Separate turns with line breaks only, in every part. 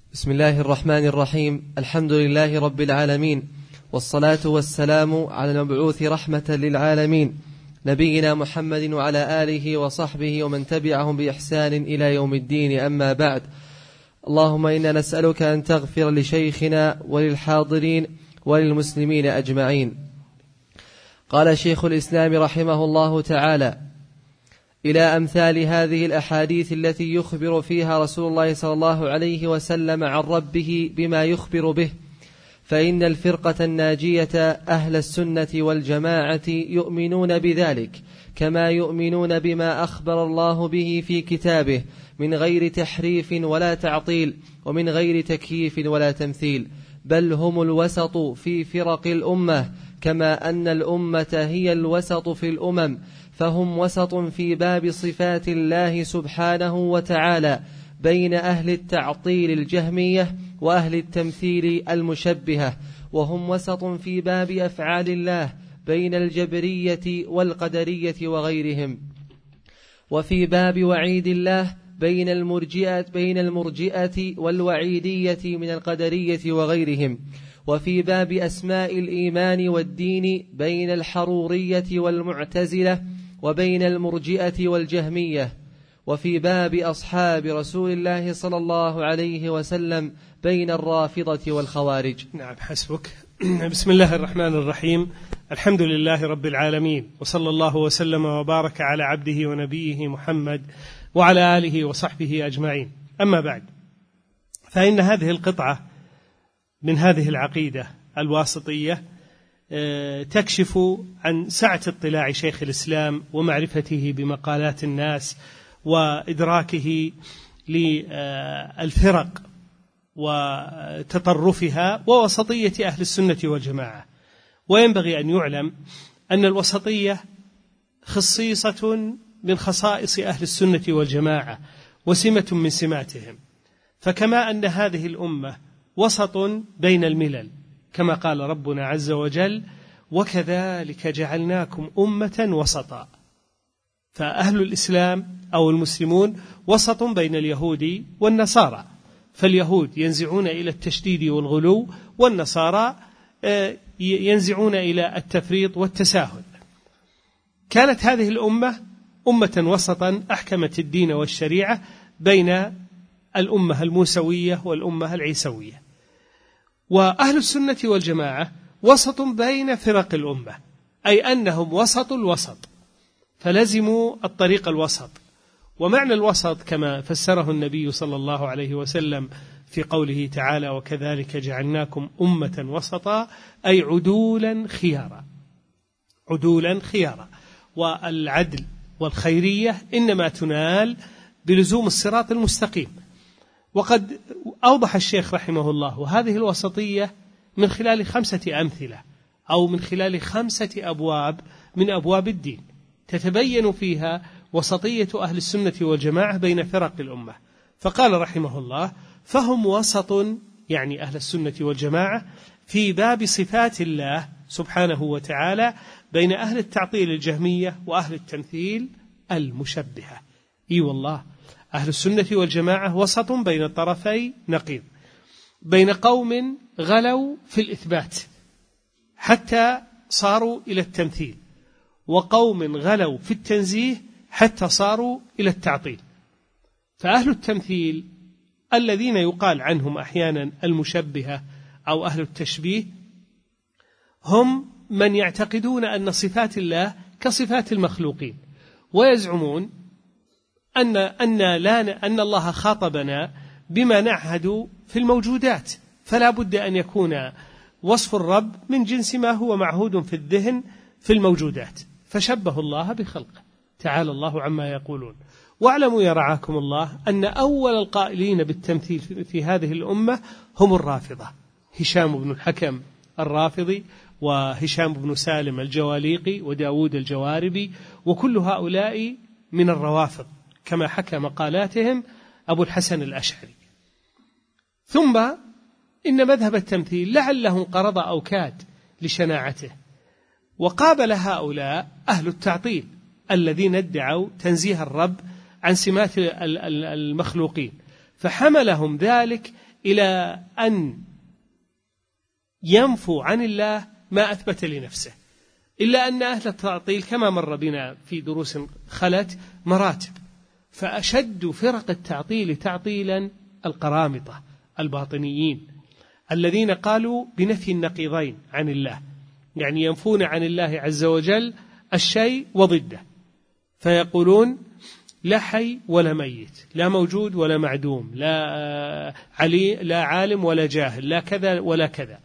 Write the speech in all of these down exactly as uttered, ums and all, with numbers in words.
بسم الله الرحمن الرحيم. الحمد لله رب العالمين، والصلاة والسلام على المبعوث رحمة للعالمين نبينا محمد وعلى آله وصحبه ومن تبعهم بإحسان إلى يوم الدين. أما بعد، اللهم إنا نسألك أن تغفر لشيخنا وللحاضرين وللمسلمين أجمعين. قال شيخ الإسلام رحمه الله تعالى: إلى أمثال هذه الأحاديث التي يخبر فيها رسول الله صلى الله عليه وسلم عن ربه بما يخبر به، فإن الفرقة الناجية أهل السنة والجماعة يؤمنون بذلك كما يؤمنون بما أخبر الله به في كتابه من غير تحريف ولا تعطيل ومن غير تكييف ولا تمثيل، بل هم الوسط في فرق الأمة كما أن الأمة هي الوسط في الأمم، فهم وسط في باب صفات الله سبحانه وتعالى بين أهل التعطيل الجهمية وأهل التمثيل المشبهة، وهم وسط في باب أفعال الله بين الجبرية والقدرية وغيرهم، وفي باب وعيد الله بين المرجئة, بين المرجئة والوعيدية من القدرية وغيرهم، وفي باب أسماء الإيمان والدين بين الحرورية والمعتزلة وبين المرجئة والجهمية، وفي باب أصحاب رسول الله صلى الله عليه وسلم بين الرافضة والخوارج.
نعم، حسبك. بسم الله الرحمن الرحيم. الحمد لله رب العالمين، وصلى الله وسلم وبارك على عبده ونبيه محمد وعلى آله وصحبه أجمعين. أما بعد، فإن هذه القطعة من هذه العقيدة الواسطية تكشف عن سعة اطلاع شيخ الإسلام ومعرفته بمقالات الناس وإدراكه للفرق وتطرفها ووسطية أهل السنة والجماعة. وينبغي أن يعلم أن الوسطية خصيصة من خصائص أهل السنة والجماعة وسمة من سماتهم، فكما أن هذه الأمة وسط بين الملل كما قال ربنا عز وجل: وكذلك جعلناكم أمة وسطا، فأهل الإسلام أو المسلمون وسط بين اليهود والنصارى، فاليهود ينزعون إلى التشديد والغلو، والنصارى ينزعون إلى التفريط والتساهل. كانت هذه الأمة أمة وسطا أحكمت الدين والشريعة بين الأمة الموسوية والأمة العيسوية. وأهل السنة والجماعة وسط بين فرق الأمة، أي أنهم وسط الوسط، فلزموا الطريق الوسط. ومعنى الوسط كما فسره النبي صلى الله عليه وسلم في قوله تعالى: وكذلك جعلناكم أمة وسطا، أي عدولا خيارا، عدولا خيارا. والعدل والخيرية إنما تنال بلزوم الصراط المستقيم. وقد أوضح الشيخ رحمه الله هذه الوسطية من خلال خمسة أمثلة أو من خلال خمسة أبواب من أبواب الدين تتبين فيها وسطية أهل السنة والجماعة بين فرق الأمة. فقال رحمه الله: فهم وسط، يعني أهل السنة والجماعة، في باب صفات الله سبحانه وتعالى بين أهل التعطيل الجهمية وأهل التمثيل المشبهة. إي والله، أهل السنة والجماعة وسط بين طرفي نقيض، بين قوم غلوا في الإثبات حتى صاروا إلى التمثيل، وقوم غلوا في التنزيه حتى صاروا إلى التعطيل. فأهل التمثيل الذين يقال عنهم أحيانا المشبهة أو أهل التشبيه هم من يعتقدون أن صفات الله كصفات المخلوقين، ويزعمون أن أن لا أن الله خاطبنا بما نعهد في الموجودات، فلا بد أن يكون وصف الرب من جنس ما هو معهود في الذهن في الموجودات، فشبه الله بخلقه، تعالى الله عما يقولون. واعلموا يا رعاكم الله أن أول القائلين بالتمثيل في هذه الأمة هم الرافضة، هشام بن الحكم الرافضي، وهشام بن سالم الجواليقي، وداود الجواربي، وكل هؤلاء من الروافض كما حكى مقالاتهم أبو الحسن الأشعري. ثم إن مذهب التمثيل لعله انقرض أو كاد لشناعته، وقابل هؤلاء أهل التعطيل الذين ادعوا تنزيه الرب عن سمات المخلوقين، فحملهم ذلك إلى أن ينفوا عن الله ما أثبت لنفسه، إلا أن أهل التعطيل كما مر بنا في دروس خلت مراتب، فأشد فرق التعطيل تعطيلا القرامطة الباطنيين الذين قالوا بنفي النقيضين عن الله، يعني ينفون عن الله عز وجل الشيء وضده، فيقولون لا حي ولا ميت، لا موجود ولا معدوم، لا علي لا عالم ولا جاهل، لا كذا ولا كذا.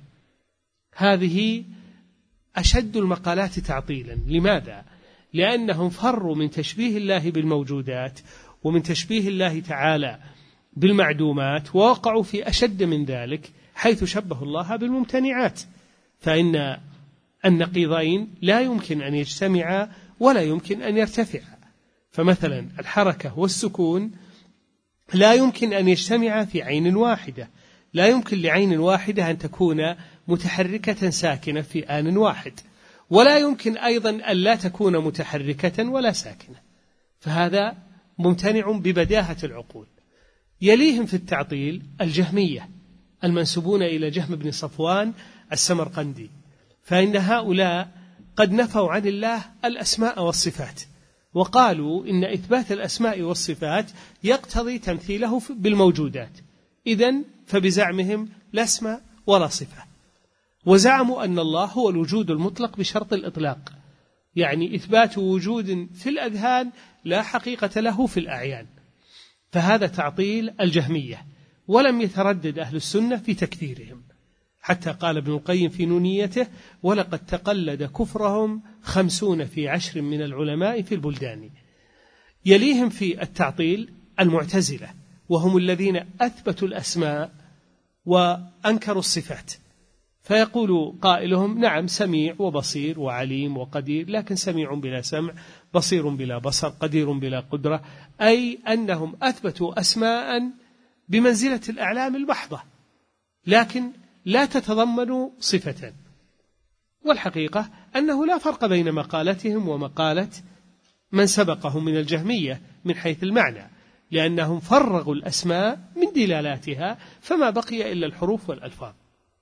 هذه أشد المقالات تعطيلا. لماذا؟ لأنهم فروا من تشبيه الله بالموجودات ومن تشبيه الله تعالى بالمعدومات، ووقعوا في أشد من ذلك حيث شبه الله بالممتنعات، فإن النقيضين لا يمكن أن يجتمعا ولا يمكن أن يرتفعا. فمثلا الحركة والسكون لا يمكن أن يجتمعا في عين واحدة، لا يمكن لعين واحدة أن تكون متحركة ساكنة في آن واحد، ولا يمكن أيضا أن لا تكون متحركة ولا ساكنة، فهذا ممتنع ببداهة العقول. يليهم في التعطيل الجهمية المنسوبون إلى جهم بن صفوان السمرقندي، فإن هؤلاء قد نفوا عن الله الأسماء والصفات، وقالوا إن إثبات الأسماء والصفات يقتضي تمثيله بالموجودات، إذن فبزعمهم لا اسم ولا صفة. وزعموا أن الله هو الوجود المطلق بشرط الإطلاق، يعني إثبات وجود في الأذهان لا حقيقة له في الأعيان، فهذا تعطيل الجهمية، ولم يتردد أهل السنة في تكفيرهم، حتى قال ابن القيم في نونيته: ولقد تقلد كفرهم خمسون في عشر من العلماء في البلدان. يليهم في التعطيل المعتزلة، وهم الذين أثبتوا الأسماء وأنكروا الصفات، فيقول قائلهم: نعم سميع وبصير وعليم وقدير، لكن سميع بلا سمع، بصير بلا بصر، قدير بلا قدرة، أي أنهم أثبتوا أسماء بمنزلة الأعلام البحضة، لكن لا تتضمن صفة. والحقيقة أنه لا فرق بين مقالتهم ومقالة من سبقهم من الجهمية من حيث المعنى، لأنهم فرغوا الأسماء من دلالاتها، فما بقي إلا الحروف والألفاظ.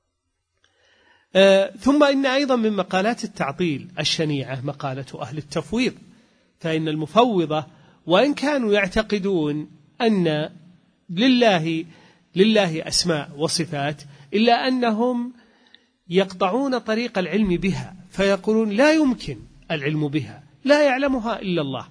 آه ثم إن أيضا من مقالات التعطيل الشنيعة مقالة أهل التفويض، فإن المفوضة وإن كانوا يعتقدون أن لله لله أسماء وصفات، إلا أنهم يقطعون طريق العلم بها، فيقولون لا يمكن العلم بها، لا يعلمها إلا الله،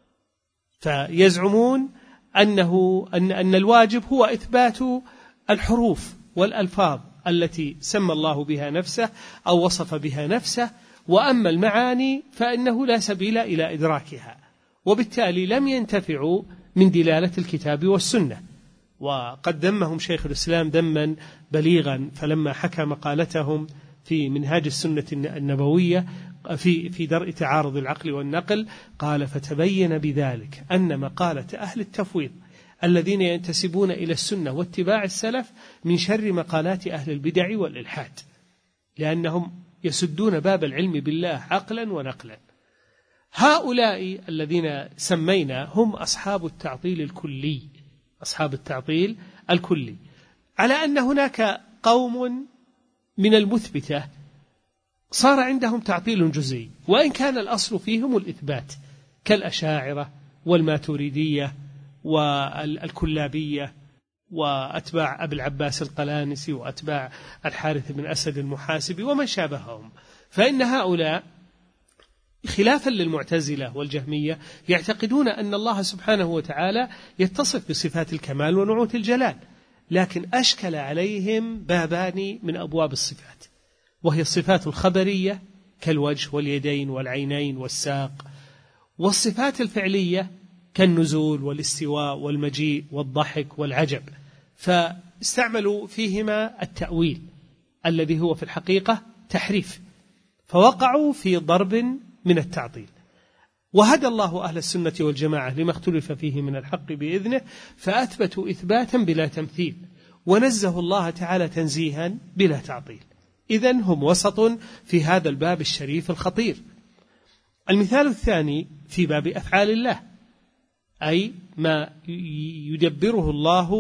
فيزعمون أنه أن أن الواجب هو إثبات الحروف والألفاظ التي سمى الله بها نفسه أو وصف بها نفسه، وأما المعاني فإنه لا سبيل إلى إدراكها، وبالتالي لم ينتفعوا من دلالة الكتاب والسنة. وقد ذمهم شيخ الإسلام ذما بليغا، فلما حكى مقالتهم في منهاج السنة النبوية في في درء تعارض العقل والنقل، قال: فتبين بذلك أن مقالة أهل التفويض الذين ينتسبون إلى السنة واتباع السلف من شر مقالات أهل البدع والإلحاد، لأنهم يسدون باب العلم بالله عقلا ونقلا. هؤلاء الذين سمينا هم أصحاب التعطيل الكلي، أصحاب التعطيل الكلي، على أن هناك قوم من المثبتة صار عندهم تعطيل جزئي، وإن كان الأصل فيهم الإثبات، كالأشاعرة والماتريدية والكلابية وأتباع أبي العباس القلانسي وأتباع الحارث بن أسد المحاسبي ومن شابههم. فإن هؤلاء خلافا للمعتزلة والجهمية يعتقدون أن الله سبحانه وتعالى يتصف بصفات الكمال ونعوت الجلال، لكن أشكل عليهم بابان من أبواب الصفات، وهي الصفات الخبرية كالوجه واليدين والعينين والساق، والصفات الفعلية كالنزول والاستواء والمجيء والضحك والعجب، فاستعملوا فيهما التأويل الذي هو في الحقيقة تحريف، فوقعوا في ضرب من التعطيل. وهدى الله أهل السنة والجماعة لما اختلف فيه من الحق بإذنه، فأثبتوا إثباتا بلا تمثيل، ونزه الله تعالى تنزيها بلا تعطيل. إذن هم وسط في هذا الباب الشريف الخطير. المثال الثاني في باب أفعال الله، أي ما يدبره الله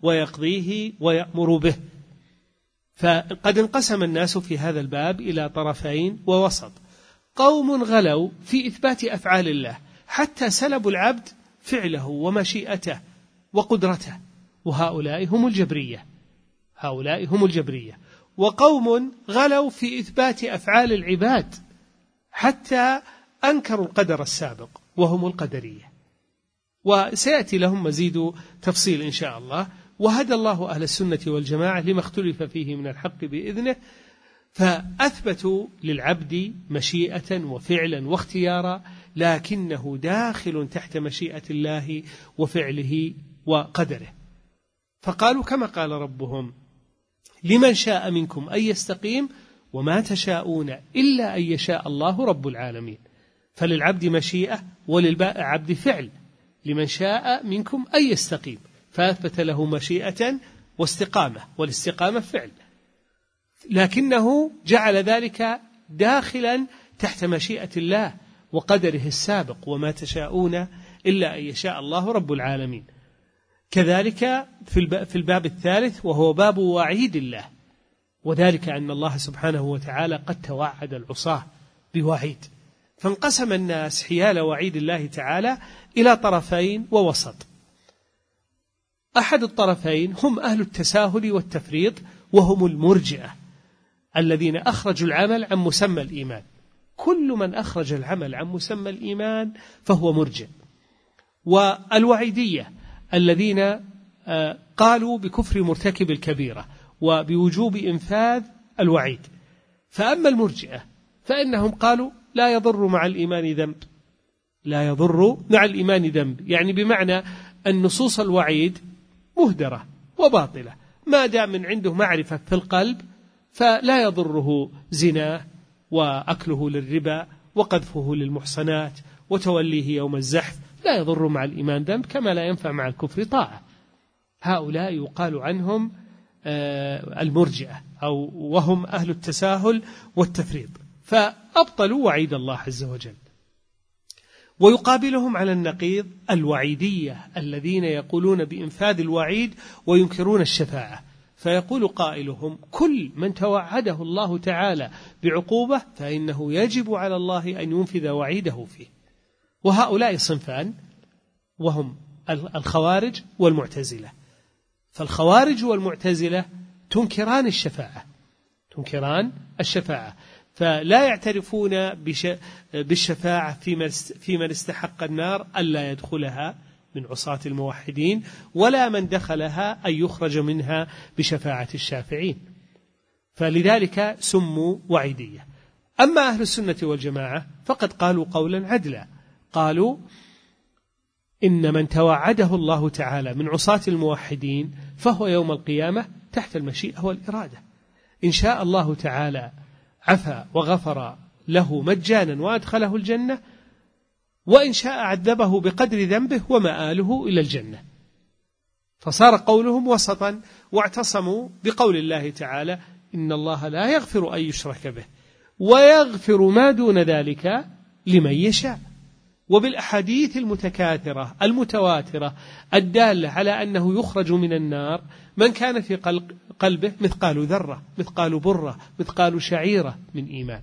ويقضيه ويأمر به. فقد انقسم الناس في هذا الباب إلى طرفين ووسط. قوم غلوا في إثبات أفعال الله حتى سلبوا العبد فعله ومشيئته وقدرته، وهؤلاء هم الجبرية. هؤلاء هم الجبرية. وقوم غلوا في إثبات أفعال العباد حتى أنكروا القدر السابق، وهم القدرية. وسيأتي لهم مزيد تفصيل إن شاء الله. وهدى الله أهل السنة والجماعة لما اختلف فيه من الحق بإذنه، فأثبتوا للعبد مشيئة وفعلا واختيارا، لكنه داخل تحت مشيئة الله وفعله وقدره. فقالوا كما قال ربهم: لمن شاء منكم أن يستقيم وما تشاءون إلا أن يشاء الله رب العالمين. فللعبد مشيئة وللعبد فعل. لمن شاء منكم أن يستقيم، فأثبت له مشيئة واستقامة، والاستقامة فعل، لكنه جعل ذلك داخلا تحت مشيئة الله وقدره السابق، وما تشاءون إلا أن يشاء الله رب العالمين. كذلك في الباب الثالث وهو باب وعيد الله، وذلك أن الله سبحانه وتعالى قد توعد العصاة بوعيد. فانقسم الناس حيال وعيد الله تعالى إلى طرفين ووسط. أحد الطرفين هم أهل التساهل والتفريط، وهم المرجئة الذين أخرجوا العمل عن مسمى الإيمان. كل من أخرج العمل عن مسمى الإيمان فهو مرجئ. والوعيدية الذين قالوا بكفر مرتكب الكبيرة وبوجوب إنفاذ الوعيد. فأما المرجئة فإنهم قالوا لا يضر مع الإيمان ذنب. لا يضر مع الإيمان ذنب، يعني بمعنى أن نصوص الوعيد مهدرة وباطلة، ما دام من عنده معرفة في القلب فلا يضره زنا وأكله للربا وقذفه للمحصنات وتوليه يوم الزحف، لا يضر مع الإيمان ذنب كما لا ينفع مع الكفر طاعة. هؤلاء يقال عنهم المرجئة، أو وهم أهل التساهل والتفريط، فأبطلوا وعيد الله عز وجل. ويقابلهم على النقيض الوعيدية الذين يقولون بإنفاذ الوعيد وينكرون الشفاعة. فيقول قائلهم: كل من توعده الله تعالى بعقوبة فإنه يجب على الله أن ينفذ وعيده فيه. وهؤلاء صنفان، وهم الخوارج والمعتزلة. فالخوارج والمعتزلة تنكران الشفاعة، تنكران الشفاعة، فلا يعترفون بالشفاعة في من استحق النار ألا يدخلها من عصاة الموحدين، ولا من دخلها أن يخرج منها بشفاعة الشافعين، فلذلك سموا وعيدية. أما أهل السنة والجماعة فقد قالوا قولا عدلا، قالوا إن من توعده الله تعالى من عصاة الموحدين فهو يوم القيامة تحت المشيئة والإرادة. إن شاء الله تعالى عفا وغفر له مجانا وأدخله الجنة، وإن شاء عذبه بقدر ذنبه ومآله إلى الجنة. فصار قولهم وسطا، واعتصموا بقول الله تعالى: إن الله لا يغفر أن يشرك به ويغفر ما دون ذلك لمن يشاء. وبالأحاديث المتكاثرة المتواترة الدالة على أنه يخرج من النار من كان في قلبه مثقال ذرة، مثقال برة، مثقال شعيرة من إيمان.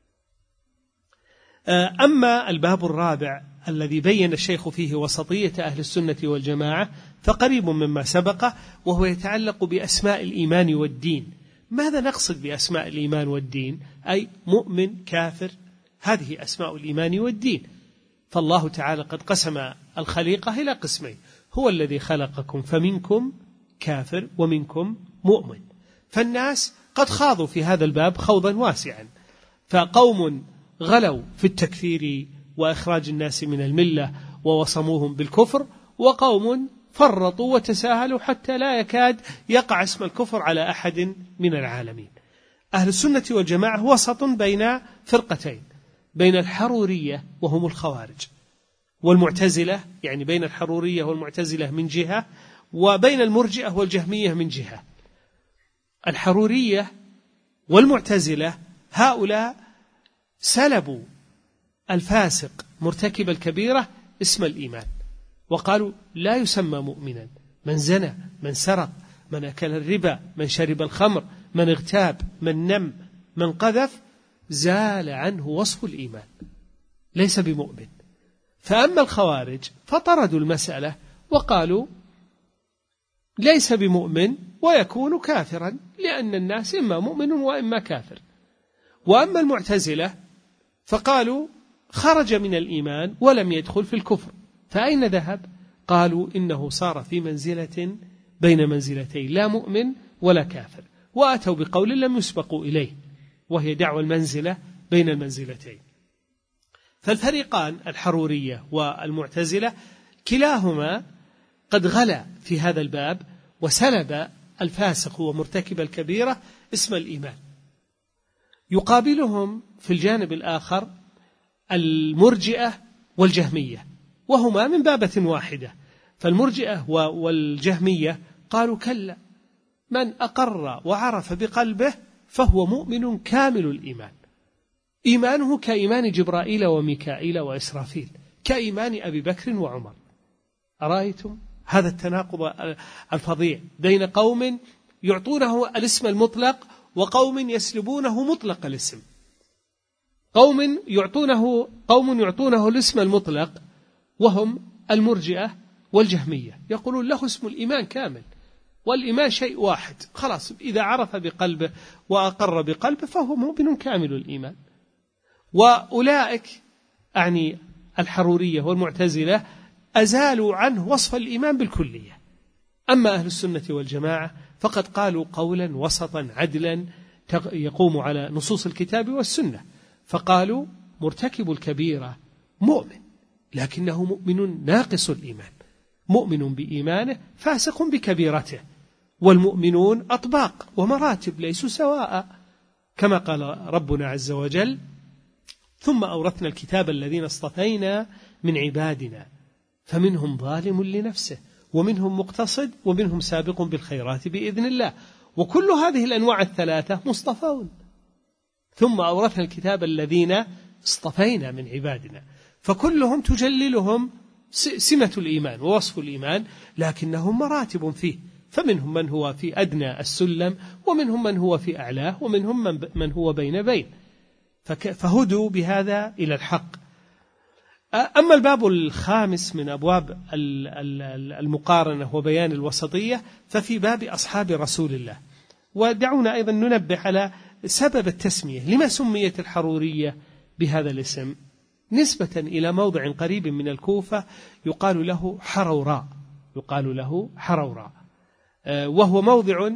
أما الباب الرابع الذي بين الشيخ فيه وسطية أهل السنة والجماعة فقريب مما سبقه، وهو يتعلق بأسماء الإيمان والدين. ماذا نقصد بأسماء الإيمان والدين؟ أي مؤمن، كافر، هذه أسماء الإيمان والدين. فالله تعالى قد قسم الخليقة إلى قسمين: هو الذي خلقكم فمنكم كافر ومنكم مؤمن. فالناس قد خاضوا في هذا الباب خوضا واسعا، فقوم غلوا في التكفير وإخراج الناس من الملة ووصموهم بالكفر، وقوم فرطوا وتساهلوا حتى لا يكاد يقع اسم الكفر على أحد من العالمين. أهل السنة والجماعة وسط بين فرقتين، بين الحرورية وهم الخوارج، والمعتزلة، يعني بين الحرورية والمعتزلة من جهة، وبين المرجئة والجهمية من جهة. الحرورية والمعتزلة هؤلاء سلبوا الفاسق مرتكب الكبيرة اسم الإيمان، وقالوا لا يسمى مؤمنا من زنى، من سرق، من أكل الربا، من شرب الخمر، من اغتاب، من نم، من قذف، زال عنه وصف الإيمان، ليس بمؤمن. فأما الخوارج فطردوا المسألة وقالوا ليس بمؤمن ويكون كافرا، لأن الناس إما مؤمن وإما كافر. وأما المعتزلة فقالوا خرج من الإيمان ولم يدخل في الكفر، فأين ذهب؟ قالوا إنه صار في منزلة بين منزلتين، لا مؤمن ولا كافر، وأتوا بقول لم يسبقوا إليه، وهي دعوى المنزلة بين المنزلتين. فالفريقان الحرورية والمعتزلة كلاهما قد غلا في هذا الباب وسلب الفاسق ومرتكب الكبيرة اسم الإيمان. يقابلهم في الجانب الآخر المرجئة والجهمية، وهما من بابة واحدة. فالمرجئة والجهمية قالوا كلا، من أقر وعرف بقلبه فهو مؤمن كامل الإيمان، إيمانه كإيمان جبرائيل وميكائيل وإسرافيل، كإيمان أبي بكر وعمر. أرأيتم هذا التناقض الفظيع بين قوم يعطونه الاسم المطلق وقوم يسلبونه مطلق الاسم. قوم يعطونه قوم يعطونه الاسم المطلق وهم المرجئة والجهمية، يقولون له اسم الإيمان كامل، والإيمان شيء واحد، خلاص إذا عرف بقلبه وأقر بقلبه فهو مؤمن كامل الإيمان. وأولئك أعني الحرورية والمعتزلة أزالوا عنه وصف الإيمان بالكلية. أما أهل السنة والجماعة فقد قالوا قولا وسطا عدلا يقوم على نصوص الكتاب والسنة، فقالوا مرتكب الكبيرة مؤمن لكنه مؤمن ناقص الإيمان، مؤمن بإيمانه فاسق بكبيرته، والمؤمنون أطباق ومراتب ليسوا سواء، كما قال ربنا عز وجل ثم أورثنا الكتاب الذين اصطفينا من عبادنا فمنهم ظالم لنفسه ومنهم مقتصد ومنهم سابق بالخيرات بإذن الله، وكل هذه الأنواع الثلاثة مصطفون. ثم أورثنا الكتاب الذين اصطفينا من عبادنا، فكلهم تجللهم سمة الإيمان ووصف الإيمان، لكنهم مراتب فيه، فمنهم من هو في أدنى السلم ومنهم من هو في أعلاه ومنهم من هو بين بين، فهدوا بهذا إلى الحق. أما الباب الخامس من أبواب المقارنة وبيان الوسطية ففي باب أصحاب رسول الله. ودعونا أيضا ننبه على سبب التسمية، لما سميت الحرورية بهذا الاسم؟ نسبة إلى موضع قريب من الكوفة يقال له حروراء، يقال له حروراء، وهو موضع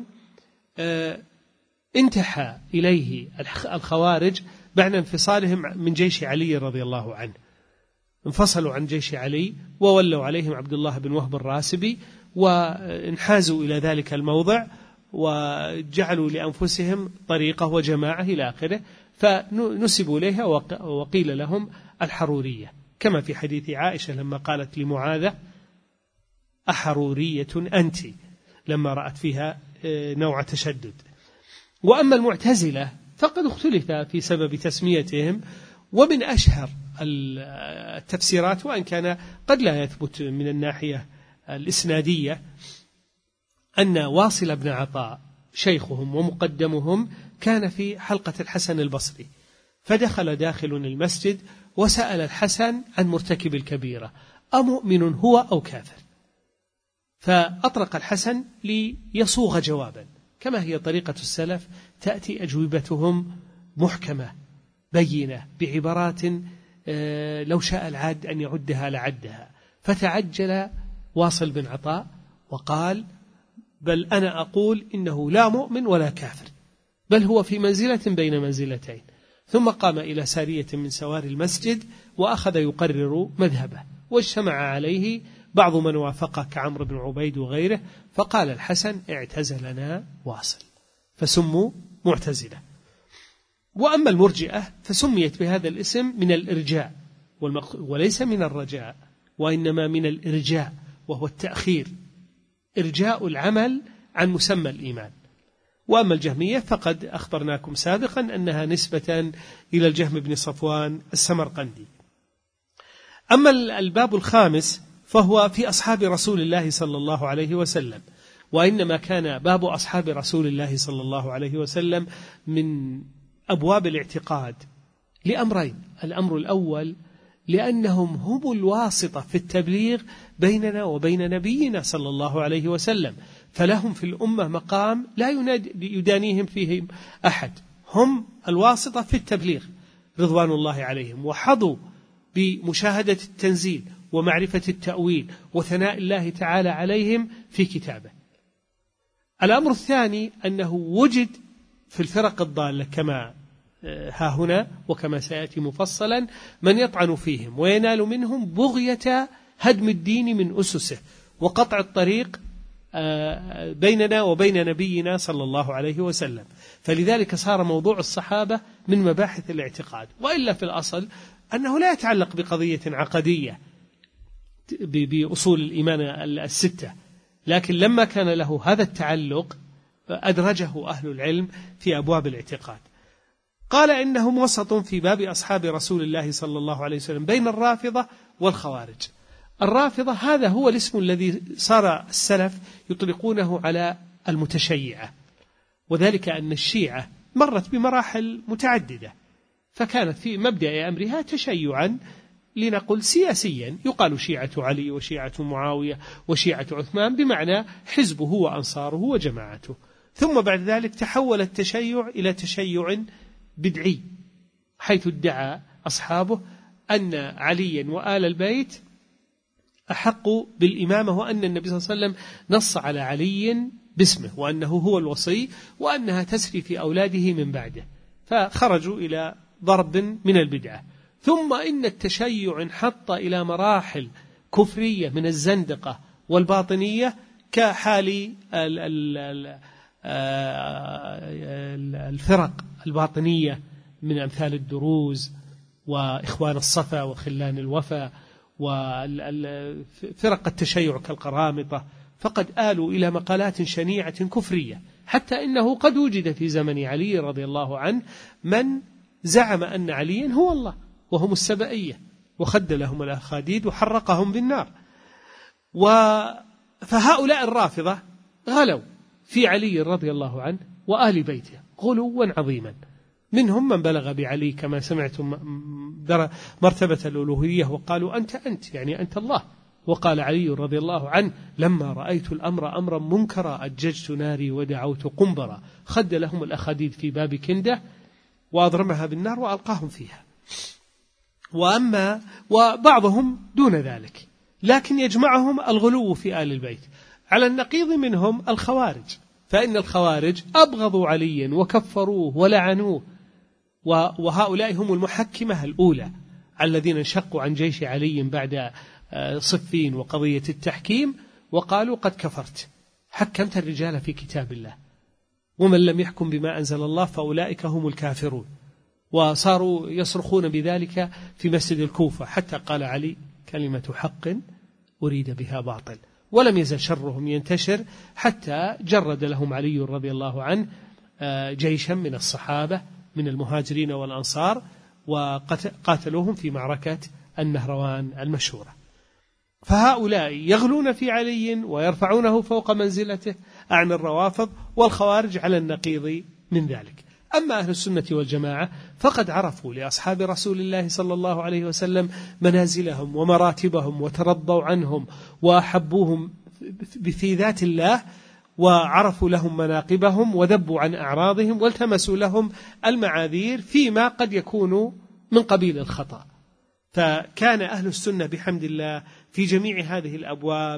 انتحى إليه الخوارج بعد انفصالهم من جيش علي رضي الله عنه. انفصلوا عن جيش علي وولوا عليهم عبد الله بن وهب الراسبي، وانحازوا إلى ذلك الموضع وجعلوا لأنفسهم طريقة وجماعة إلى آخره، فنسبوا إليها وقيل لهم الحرورية، كما في حديث عائشة لما قالت لمعاذة أحرورية أنت، لما رأت فيها نوع تشدد. وأما المعتزلة فقد اختلف في سبب تسميتهم، ومن أشهر التفسيرات وأن كان قد لا يثبت من الناحية الإسنادية أن واصل بن عطاء شيخهم ومقدمهم كان في حلقة الحسن البصري، فدخل داخل المسجد وسأل الحسن عن مرتكب الكبيرة أمؤمن هو أو كافر؟ فأطرق الحسن ليصوغ جوابا، كما هي طريقة السلف، تأتي أجوبتهم محكمة بينة بعبارات لو شاء العاد أن يعدها لعدها. فتعجل واصل بن عطاء وقال بل أنا أقول إنه لا مؤمن ولا كافر، بل هو في منزلة بين منزلتين. ثم قام إلى سارية من سوار المسجد وأخذ يقرر مذهبه، واجتمع عليه بعض من وافقه كعمرو بن عبيد وغيره، فقال الحسن اعتزلنا واصل، فسموا معتزلة. وأما المرجئة فسميت بهذا الاسم من الإرجاء، وليس من الرجاء، وإنما من الإرجاء، وهو التأخير، إرجاء العمل عن مسمى الإيمان. وأما الجهمية فقد أخبرناكم سابقا أنها نسبة إلى الجهم بن صفوان السمرقندي. أما الباب الخامس فهو في أصحاب رسول الله صلى الله عليه وسلم، وإنما كان باب أصحاب رسول الله صلى الله عليه وسلم من أبواب الاعتقاد لأمرين. الأمر الأول لأنهم هم الواسطة في التبليغ بيننا وبين نبينا صلى الله عليه وسلم، فلهم في الأمة مقام لا يدانيهم فيه أحد، هم الواسطة في التبليغ رضوان الله عليهم، وحظوا بمشاهدة التنزيل ومعرفة التأويل وثناء الله تعالى عليهم في كتابه. الأمر الثاني أنه وجد في الفرق الضالة كما ها هنا وكما سيأتي مفصلا من يطعن فيهم وينال منهم بغية هدم الدين من أسسه وقطع الطريق بيننا وبين نبينا صلى الله عليه وسلم، فلذلك صار موضوع الصحابة من مباحث الاعتقاد، وإلا في الأصل أنه لا يتعلق بقضية عقدية بأصول الإيمان الستة، لكن لما كان له هذا التعلق أدرجه أهل العلم في أبواب الاعتقاد. قال إنهم وسط في باب أصحاب رسول الله صلى الله عليه وسلم بين الرافضة والخوارج. الرافضة هذا هو الاسم الذي صار السلف يطلقونه على المتشيعة، وذلك أن الشيعة مرت بمراحل متعددة، فكانت في مبدأ أمرها تشيعا لنقل سياسيا، يقال شيعة علي وشيعة معاوية وشيعة عثمان، بمعنى حزبه وأنصاره وجماعته. ثم بعد ذلك تحول التشيع إلى تشيع بدعي، حيث ادعى أصحابه أن عليا وآل البيت أحق بالإمامة، وأن النبي صلى الله عليه وسلم نص على علي باسمه وأنه هو الوصي، وأنها تسري في أولاده من بعده، فخرجوا إلى ضرب من البدعة. ثم إن التشيع انحط إلى مراحل كفرية من الزندقة والباطنية كحال الفرق الباطنية من أمثال الدروز وإخوان الصفا وخلان الوفا وفرق التشيع كالقرامطة، فقد آلوا إلى مقالات شنيعة كفرية، حتى إنه قد وجد في زمن علي رضي الله عنه من زعم أن عليا هو الله، وهم السبائية، وخد لهم الأخاديد وحرقهم بالنار. فهؤلاء الرافضة غلوا في علي رضي الله عنه وآل بيته غلوا عظيما، منهم من بلغ بعلي كما سمعتم مرتبة الألوهية وقالوا أنت أنت يعني أنت الله، وقال علي رضي الله عنه لما رأيت الأمر أمرا منكرا أججت ناري ودعوت قنبرا، خد لهم الأخاديد في باب كندة وأضرمها بالنار وألقاهم فيها. وأما وبعضهم دون ذلك، لكن يجمعهم الغلو في آل البيت. على النقيض منهم الخوارج، فإن الخوارج أبغضوا عليا وكفروه ولعنوه، وهؤلاء هم المحكمة الأولى الذين انشقوا عن جيش علي بعد صفين وقضية التحكيم، وقالوا قد كفرت، حكمت الرجال في كتاب الله، ومن لم يحكم بما أنزل الله فأولئك هم الكافرون، وصاروا يصرخون بذلك في مسجد الكوفة، حتى قال علي كلمة حق أريد بها باطل، ولم يزل شرهم ينتشر حتى جرد لهم علي رضي الله عنه جيشا من الصحابة من المهاجرين والأنصار، وقاتلوهم في معركة النهروان المشهورة. فهؤلاء يغلون في علي ويرفعونه فوق منزلته أعن الروافض، والخوارج على النقيض من ذلك. أما أهل السنة والجماعة فقد عرفوا لأصحاب رسول الله صلى الله عليه وسلم منازلهم ومراتبهم، وترضوا عنهم وأحبوهم في ذات الله، وعرفوا لهم مناقبهم وذبوا عن أعراضهم، والتمسوا لهم المعاذير فيما قد يكون من قبيل الخطأ. فكان أهل السنة بحمد الله في جميع هذه الأبواب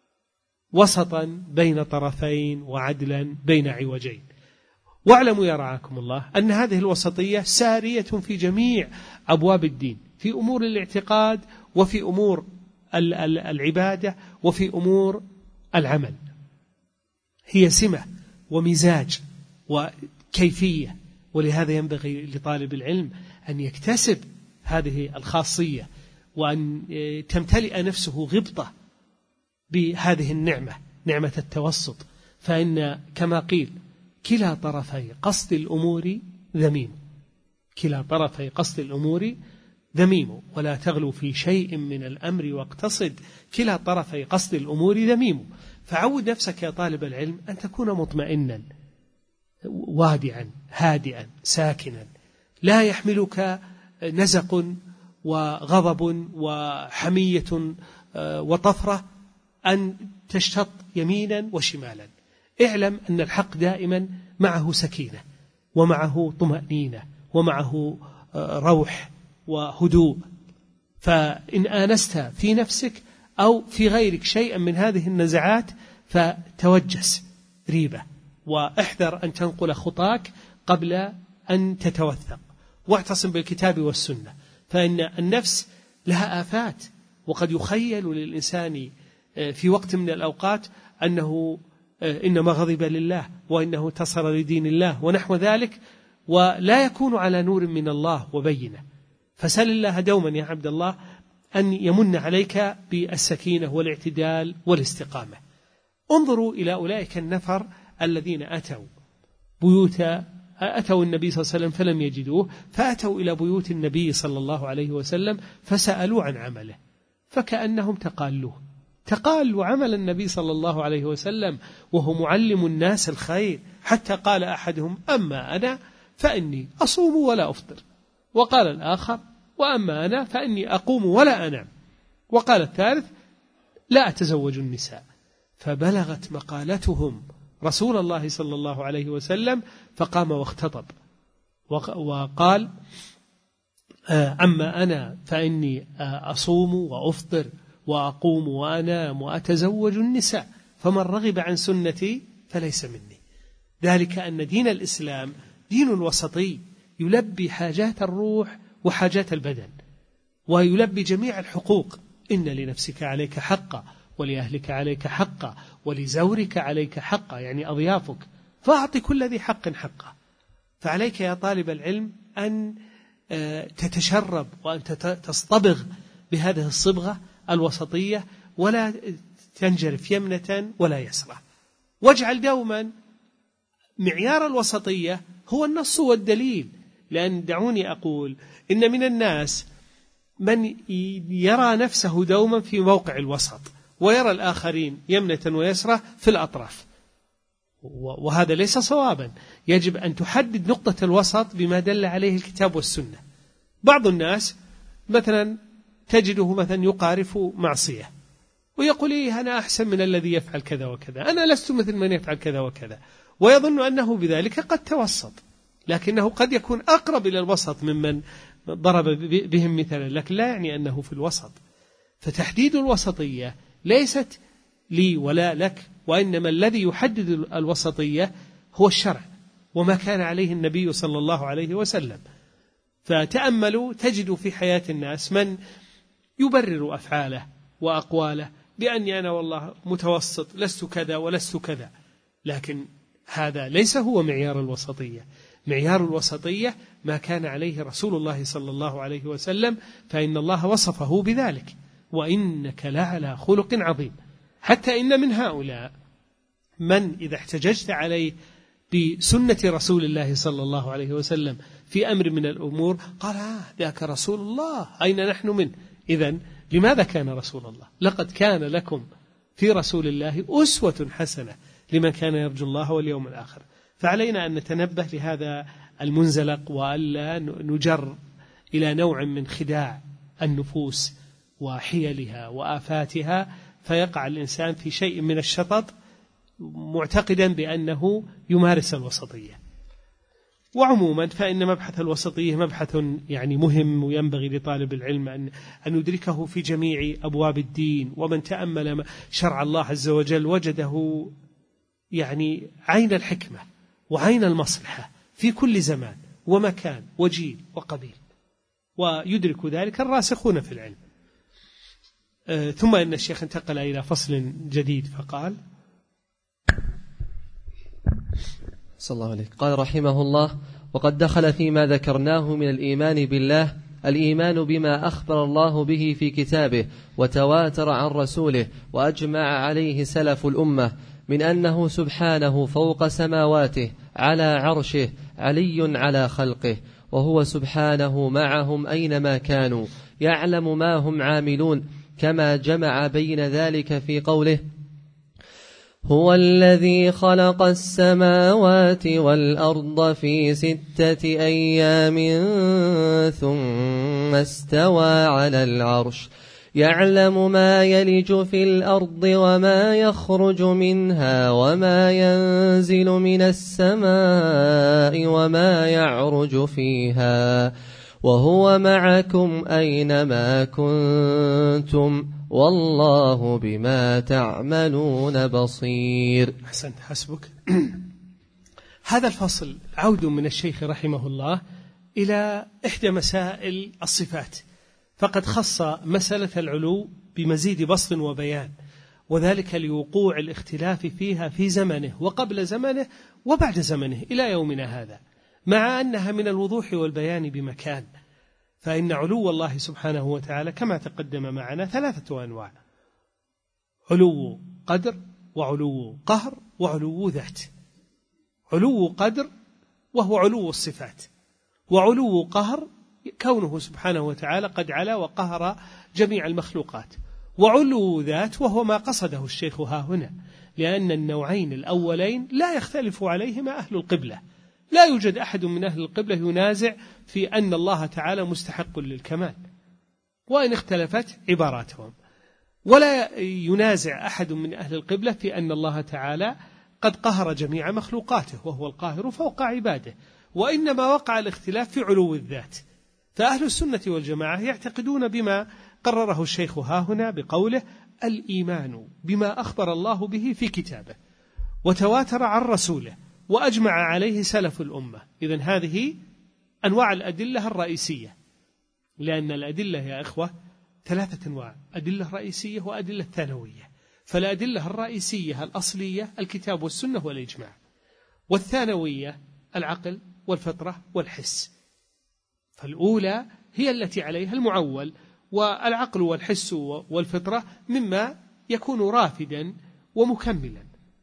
وسطا بين طرفين وعدلا بين عوجين. واعلموا يا رعاكم الله أن هذه الوسطية سارية في جميع أبواب الدين، في أمور الاعتقاد وفي أمور العبادة وفي أمور العمل، هي سمة ومزاج وكيفية. ولهذا ينبغي لطالب العلم أن يكتسب هذه الخاصية، وأن تمتلئ نفسه غبطة بهذه النعمة، نعمة التوسط، فإن كما قيل كلا طرفي قصد الأمور ذميم، كلا طرفي قصد الأمور ذميم، ولا تغلو في شيء من الأمر واقتصد، كلا طرفي قصد الأمور ذميم. فعود نفسك يا طالب العلم أن تكون مطمئنا وادعا هادئا ساكنا، لا يحملك نزق وغضب وحمية وطفرة أن تشتط يمينا وشمالا. اعلم أن الحق دائما معه سكينة ومعه طمأنينة ومعه روح وهدوء. فإن آنست في نفسك أو في غيرك شيئا من هذه النزعات فتوجس ريبة، واحذر أن تنقل خطاك قبل أن تتوثق، واعتصم بالكتاب والسنة، فإن النفس لها آفات، وقد يخيل للإنسان في وقت من الأوقات أنه إنما غضب لله وإنه انتصر لدين الله ونحو ذلك، ولا يكون على نور من الله وبينه. فسل الله دوما يا عبد الله أن يمن عليك بالسكينة والاعتدال والاستقامة. انظروا إلى أولئك النفر الذين أتوا بيوت أتوا النبي صلى الله عليه وسلم فلم يجدوه، فأتوا إلى بيوت النبي صلى الله عليه وسلم فسألوا عن عمله، فكأنهم تقالوه تقالوا عمل النبي صلى الله عليه وسلم وهو معلم الناس الخير، حتى قال أحدهم: أما أنا فإني أصوم ولا أفطر، وقال الآخر: وأما أنا فإني أقوم ولا أنام، وقال الثالث: لا أتزوج النساء. فبلغت مقالتهم رسول الله صلى الله عليه وسلم فقام واختطب وقال: أما أنا فإني أصوم وأفطر وأقوم وأنام وأتزوج النساء، فمن رغب عن سنتي فليس مني. ذلك أن دين الإسلام دين وسطي يلبي حاجات الروح وحاجات البدن، ويلبي جميع الحقوق. إن لنفسك عليك حقا، ولأهلك عليك حقا، ولزورك عليك حقا، يعني أضيافك، فأعطي كل ذي حق حقه. فعليك يا طالب العلم أن تتشرب وأن تصطبغ بهذه الصبغة الوسطية، ولا تنجرف يمنة ولا يسرى. واجعل دوما معيار الوسطية هو النص والدليل، لأن دعوني أقول إن من الناس من يرى نفسه دوما في موقع الوسط، ويرى الآخرين يمنة ويسرى في الأطراف، وهذا ليس صوابا. يجب أن تحدد نقطة الوسط بما دل عليه الكتاب والسنة. بعض الناس مثلا تجده مثلا يقارف معصية ويقول: إيه أنا أحسن من الذي يفعل كذا وكذا، أنا لست مثل من يفعل كذا وكذا، ويظن أنه بذلك قد توسط، لكنه قد يكون أقرب إلى الوسط ممن ضرب بهم مثلا، لكن لا يعني أنه في الوسط. فتحديد الوسطية ليست لي ولا لك، وإنما الذي يحدد الوسطية هو الشرع وما كان عليه النبي صلى الله عليه وسلم. فتأملوا تجدوا في حياة الناس من يبرر أفعاله وأقواله بأني أنا والله متوسط، لست كذا ولست كذا، لكن هذا ليس هو معيار الوسطية. معيار الوسطية ما كان عليه رسول الله صلى الله عليه وسلم، فإن الله وصفه بذلك: وإنك لعلى خلق عظيم. حتى إن من هؤلاء من إذا احتججت عليه بسنة رسول الله صلى الله عليه وسلم في أمر من الأمور قال: آه ذاك رسول الله، أين نحن منه؟ إذن لماذا كان رسول الله؟ لقد كان لكم في رسول الله أسوة حسنة لمن كان يرجو الله واليوم الآخر. فعلينا أن نتنبه لهذا المنزلق، وألا نجر إلى نوع من خداع النفوس وحيلها وآفاتها، فيقع الإنسان في شيء من الشطط معتقدا بأنه يمارس الوسطية. وعموما فإن مبحث الوسطية مبحث يعني مهم، وينبغي لطالب العلم أن أن يدركه في جميع أبواب الدين. ومن تأمل شرع الله عز وجل وجده يعني عين الحكمة وعين المصلحة في كل زمان ومكان وجيل وقبيل، ويدرك ذلك الراسخون في العلم. آه ثم إن الشيخ انتقل إلى فصل جديد فقال:
صلى الله عليه. قال رحمه الله: وقد دخل فيما ذكرناه من الإيمان بالله الإيمان بما أخبر الله به في كتابه وتواتر عن رسوله وأجمع عليه سلف الأمة من أنه سبحانه فوق سماواته على عرشه علي على خلقه، وهو سبحانه معهم أينما كانوا يعلم ما هم عاملون، كما جمع بين ذلك في قوله: هو الذي خلق السماوات والأرض في ستة أيام ثم استوى على العرش يعلم ما يلج في الأرض وما يخرج منها وما ينزل من السماء وما يعرج فيها وهو معكم أينما كنتم والله بما تعملون بصير.
أحسنت، حسبك. هذا الفصل عود من الشيخ رحمه الله إلى إحدى مسائل الصفات، فقد خص مسألة العلو بمزيد بسط وبيان، وذلك لوقوع الاختلاف فيها في زمنه وقبل زمنه وبعد زمنه إلى يومنا هذا، مع أنها من الوضوح والبيان بمكان. فإن علو الله سبحانه وتعالى كما تقدم معنا ثلاثة أنواع: علو قدر، وعلو قهر، وعلو ذات. علو قدر وهو علو الصفات، وعلو قهر كونه سبحانه وتعالى قد علا وقهر جميع المخلوقات، وعلو ذات وهو ما قصده الشيخ ها هنا، لأن النوعين الأولين لا يختلف عليهما أهل القبلة، لا يوجد أحد من أهل القبلة ينازع في أن الله تعالى مستحق للكمال وإن اختلفت عباراتهم، ولا ينازع أحد من أهل القبلة في أن الله تعالى قد قهر جميع مخلوقاته وهو القاهر فوق عباده، وإنما وقع الاختلاف في علو الذات. فأهل السنة والجماعة يعتقدون بما قرره الشيخ ها هنا بقوله: الإيمان بما أخبر الله به في كتابه وتواتر عن رسوله وأجمع عليه سلف الأمة. إذن هذه أنواع الأدلة الرئيسية، لأن الأدلة يا إخوة ثلاثة أنواع: أدلة رئيسية وأدلة ثانوية. فالأدلة الرئيسية الأصلية الكتاب والسنة والإجماع، والثانوية العقل والفطرة والحس. فالأولى هي التي عليها المعول، والعقل والحس والفطرة مما يكون رافدا ومكملا.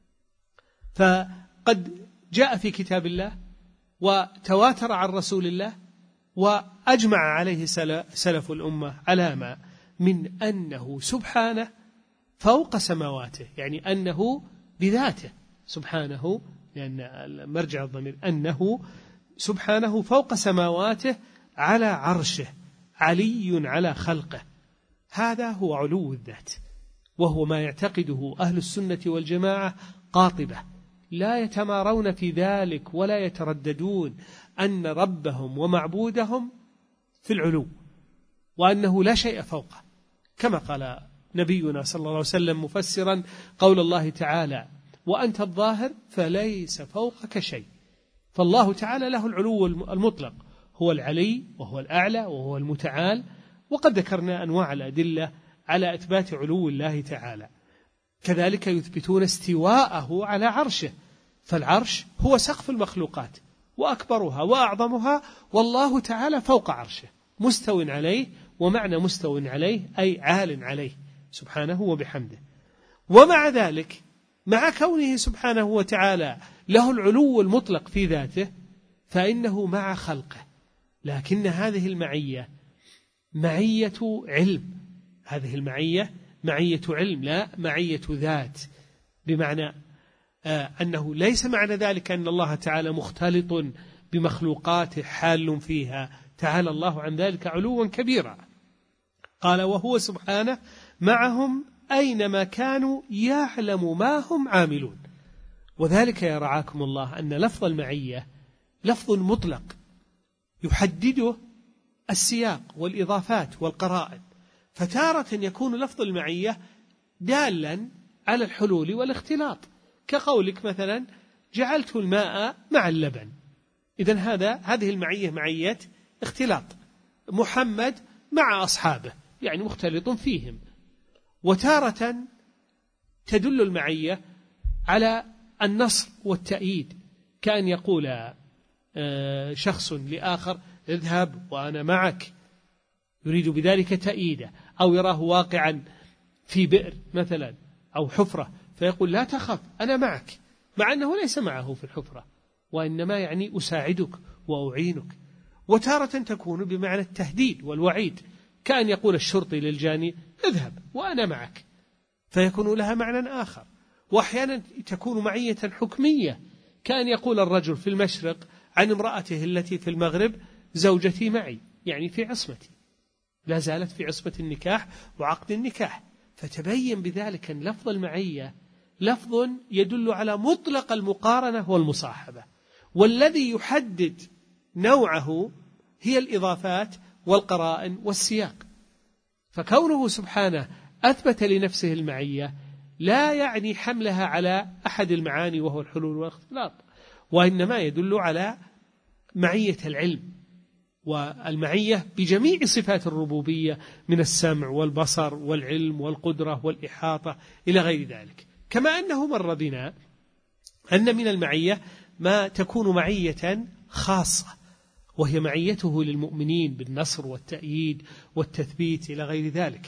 فقد جاء في كتاب الله وتواتر عن رسول الله وأجمع عليه سلف الأمة على ما من أنه سبحانه فوق سماواته، يعني أنه بذاته سبحانه، لأن مرجع الضمير أنه سبحانه فوق سماواته على عرشه علي على خلقه. هذا هو علو الذات، وهو ما يعتقده أهل السنة والجماعة قاطبة، لا يتمارون في ذلك ولا يترددون أن ربهم ومعبودهم في العلو، وأنه لا شيء فوقه، كما قال نبينا صلى الله عليه وسلم مفسرا قول الله تعالى: وأنت الظاهر فليس فوقك شيء. فالله تعالى له العلو المطلق، هو العلي وهو الأعلى وهو المتعال. وقد ذكرنا أنواع الأدلة على إثبات علو الله تعالى. كذلك يثبتون استواءه على عرشه، فالعرش هو سقف المخلوقات وأكبرها وأعظمها، والله تعالى فوق عرشه مستو عليه، ومعنى مستو عليه أي عال عليه سبحانه وبحمده. ومع ذلك، مع كونه سبحانه وتعالى له العلو المطلق في ذاته، فإنه مع خلقه، لكن هذه المعية معية علم، هذه المعية معية علم لا معية ذات، بمعنى آه أنه ليس معنى ذلك أن الله تعالى مختلط بمخلوقاته حال فيها، تعالى الله عن ذلك علوا كبيرا. قال: وهو سبحانه معهم أينما كانوا يعلم ما هم عاملون. وذلك يا رعاكم الله أن لفظ المعية لفظ مطلق يحدده السياق والإضافات والقرائن، فتارة يكون لفظ المعية دالا على الحلول والاختلاط، كقولك مثلا: جعلت الماء مع اللبن. إذن هذا هذه المعية معية اختلاط، محمد مع أصحابه يعني مختلط فيهم. وتارة تدل المعية على النصر والتأييد، كأن يقول شخص لآخر: اذهب وأنا معك، يريد بذلك تأييده. أو يراه واقعا في بئر مثلا أو حفرة فيقول: لا تخف أنا معك، مع أنه ليس معه في الحفرة، وإنما يعني أساعدك وأعينك. وتارة تكون بمعنى التهديد والوعيد، كأن يقول الشرطي للجاني اذهب وأنا معك، فيكون لها معنى آخر. وأحيانا تكون معية حكمية، كأن يقول الرجل في المشرق عن امرأته التي في المغرب زوجتي معي، يعني في عصمتي، لا زالت في عصمة النكاح وعقد النكاح. فتبين بذلك أن لفظ المعية لفظ يدل على مطلق المقارنة والمصاحبة، والذي يحدد نوعه هي الإضافات والقرائن والسياق. فكونه سبحانه أثبت لنفسه المعية لا يعني حملها على أحد المعاني وهو الحلول والاختلاط، وإنما يدل على معية العلم والمعية بجميع صفات الربوبية من السمع والبصر والعلم والقدرة والإحاطة إلى غير ذلك. كما أنه مر بنا أن من المعية ما تكون معية خاصة، وهي معيته للمؤمنين بالنصر والتأييد والتثبيت إلى غير ذلك.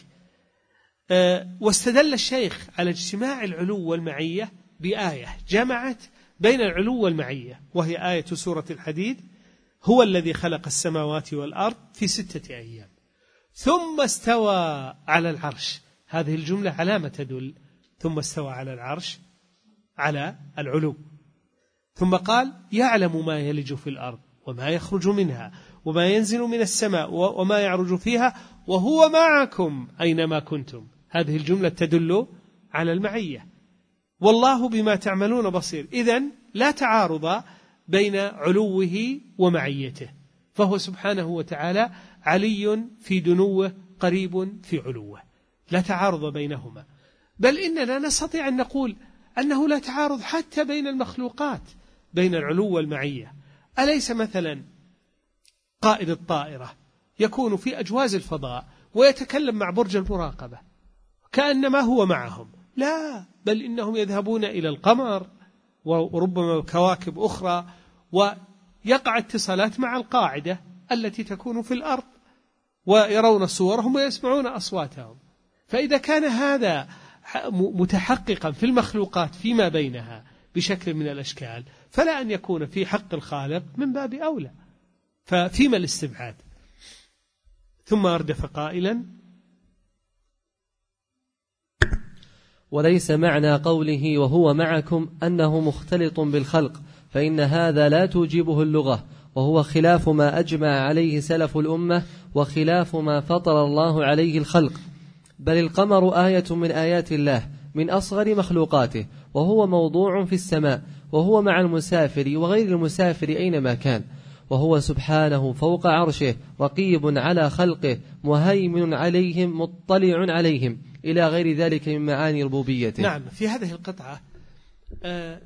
أه واستدل الشيخ على اجتماع العلو والمعية بآية جمعت بين العلو والمعية، وهي آية سورة الحديد: هو الذي خلق السماوات والأرض في ستة أيام ثم استوى على العرش. هذه الجملة علامة تدل ثم استوى على العرش على العلو. ثم قال: يعلم ما يلج في الأرض وما يخرج منها وما ينزل من السماء وما يعرج فيها وهو معكم أينما كنتم. هذه الجملة تدل على المعية. والله بما تعملون بصير. إذن لا تعارض بين علوه ومعيته، فهو سبحانه وتعالى علي في دنوه قريب في علوه، لا تعارض بينهما. بل إننا نستطيع أن نقول أنه لا تعارض حتى بين المخلوقات بين العلو والمعية. أليس مثلا قائد الطائرة يكون في أجواز الفضاء ويتكلم مع برج المراقبة كأنما هو معهم؟ لا، بل إنهم يذهبون إلى القمر وربما كواكب أخرى، ويقع اتصالات مع القاعدة التي تكون في الأرض، ويرون صورهم ويسمعون أصواتهم. فإذا كان هذا متحققا في المخلوقات فيما بينها بشكل من الأشكال، فلا أن يكون في حق الخالق من باب أولى، ففيما الاستبعاد؟ ثم أردف قائلا:
وليس معنى قوله وهو معكم أنه مختلط بالخلق، فإن هذا لا توجبه اللغة، وهو خلاف ما أجمع عليه سلف الأمة وخلاف ما فطر الله عليه الخلق. بل القمر آية من آيات الله من أصغر مخلوقاته، وهو موضوع في السماء، وهو مع المسافر وغير المسافر أينما كان، وهو سبحانه فوق عرشه رقيب على خلقه مهيمن عليهم مطلع عليهم، إلى غير ذلك من معاني ربوبيته.
نعم، في هذه القطعة آآ